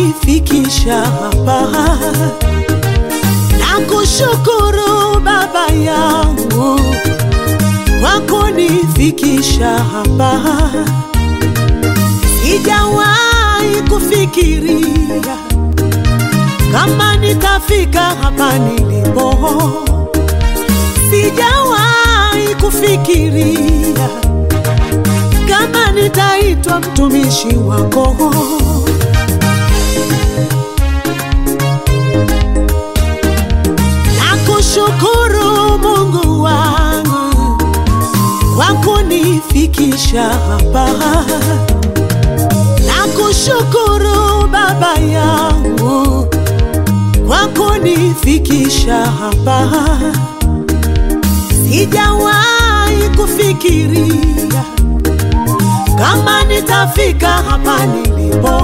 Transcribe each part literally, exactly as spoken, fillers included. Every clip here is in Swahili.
kunifikisha hapa. Nakushukuru Baba yangu kwa kunifikisha hapa. Sijawahi kufikiria kama nitafika hapa nilipo. Sijawahi kufikiria kama nitaitwa mtumishi wako. Nakushukuru Mungu wangu kwa kunifikisha hapa. Nakushukuru Baba yangu kwa kunifikisha hapa. Sijawahi kufikiria kama nitafika hapa nilipo.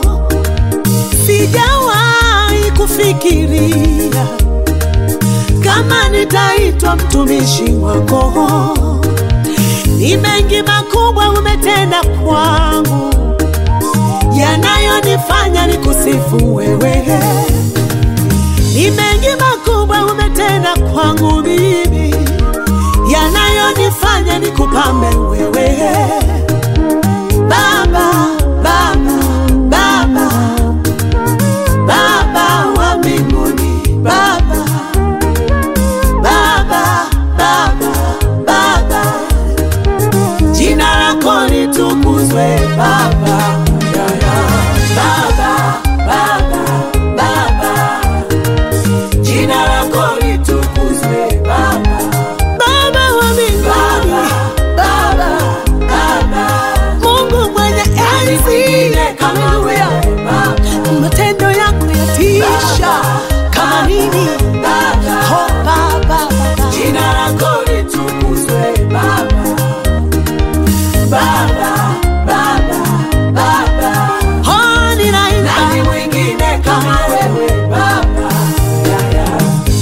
Sijawahi kufikiria kama nitaitwa mtumishi wako. Ni mengi makubwa umetenda kwangu, yanayonifanya nikusifu wewe. Ni mengi makubwa umetenda kwangu mimi, yanayonifanya nikupambe wewe. Baba, Baba, Baba, Baba wa mbinguni, Baba, Baba, Baba, Baba, jina lako litukuzwe Baba. Yeah, yeah. Baba, Baba, Baba, jina lako litukuzwe Baba. Baba wa mbinguni, Baba, Baba, Mungu mwenye enzi, haleluya. Matendo yako yatisha kama nini. Oh Baba, jina lako litukuzwe Baba. Baba, Baba, Baba, oh ninaimba, nani mwingine kama wewe Baba. Yeah, yeah.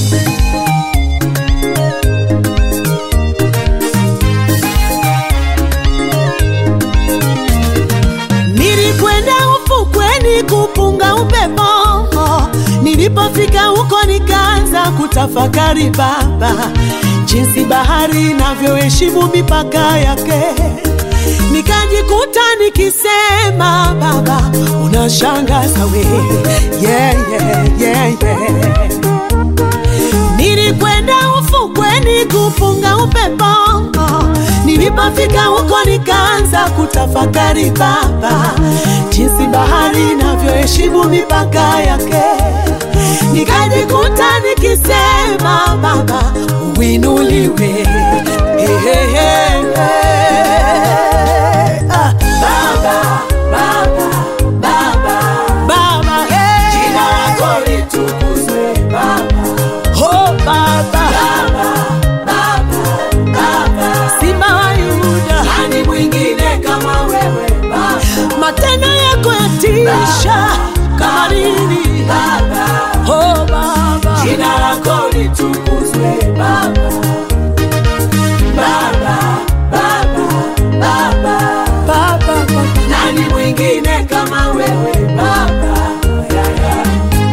Nilikwenda ufukweni kupunga upepo. Nilipofika huko nikaanza kutafakari Baba, jinsi bahari inavyoheshimu mipaka yake. Nikajikuta nikisema Baba, unashangaza wewe. Yeah, yeah, yeah, yeah. Nilikwenda ufukweni kupunga upepo. Nilipofika huko nikaanza kutafakari Baba, jinsi bahari inavyoheshimu mipaka yake. Nikajikuta nikisema Baba, uinuliwe. Hey, hey, hey, hey. Ah. Baba, Baba, Baba, Baba, hey. Jina lako litukuzwe Baba. Oh Baba, Baba, Baba, Baba, Simba wa Yuda, nani mwingine kama wewe Baba. Matendo yako yatisha kama nini Baba. Oh Baba, jina lako litukuzwe Baba. Baba, Baba, Baba, Baba, nani mwingine kama wewe Baba. Yeah, yeah.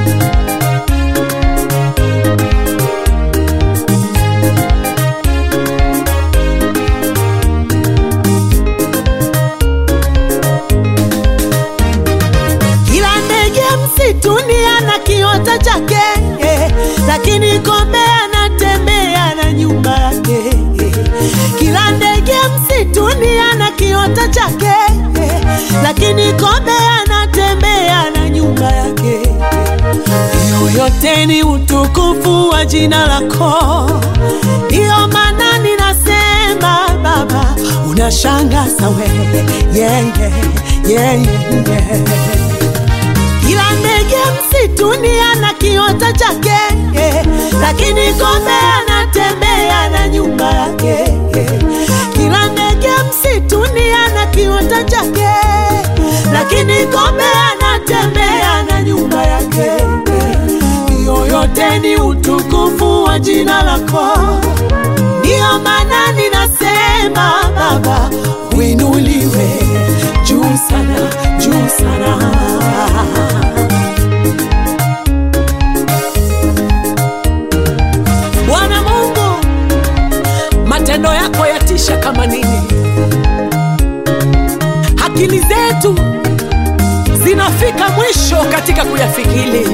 Kila ndege msituni ana kiota chake, lakini kombe anatembea na nyumba yake. Kila ndege msituni ana kiota chake, lakini kombe anatembea na nyumba yake. Hiyo yote ni utukufu wa jina lako. Ndiyo maana ninasema Baba, unashangaza wewe. Yeah, yeah, yeah, yeah. Kila ndege msituni ana kiota chake, lakini kombe anatembea na nyumba yake. Kila ndege msituni ana kiota chake, lakini kombe anatembea na nyumba yake. Hiyo yote ni utukufu wa jina lako. Ndiyo maana ninasema Baba, uinuliwe juu sana, juu sana. matendo yako yatisha kama nini. Akili zetu zinafika mwisho katika kuyafikiri.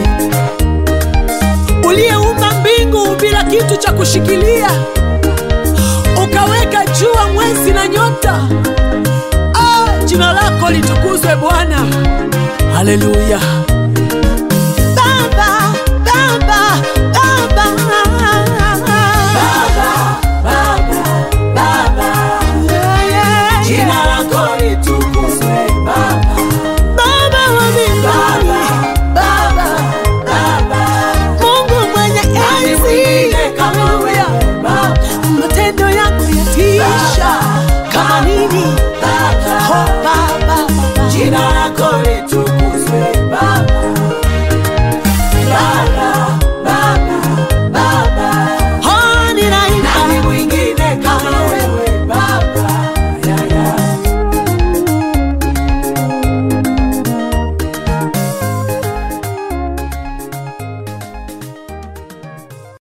Uliyeumba mbingu bila kitu cha kushikilia, ukaweka jua, mwezi na nyota. Ah, jina lako litukuzwe Bwana. Haleluya. Baba, Baba, Baba, Baba, Baba, yeah, yeah. Jina lako litukuzwe Baba. Baba wa mbinguni, Baba, Baba, Mungu mwenye enzi kama wewe Baba. Matendo yako yatisha kama nini. Oh Baba, jina lako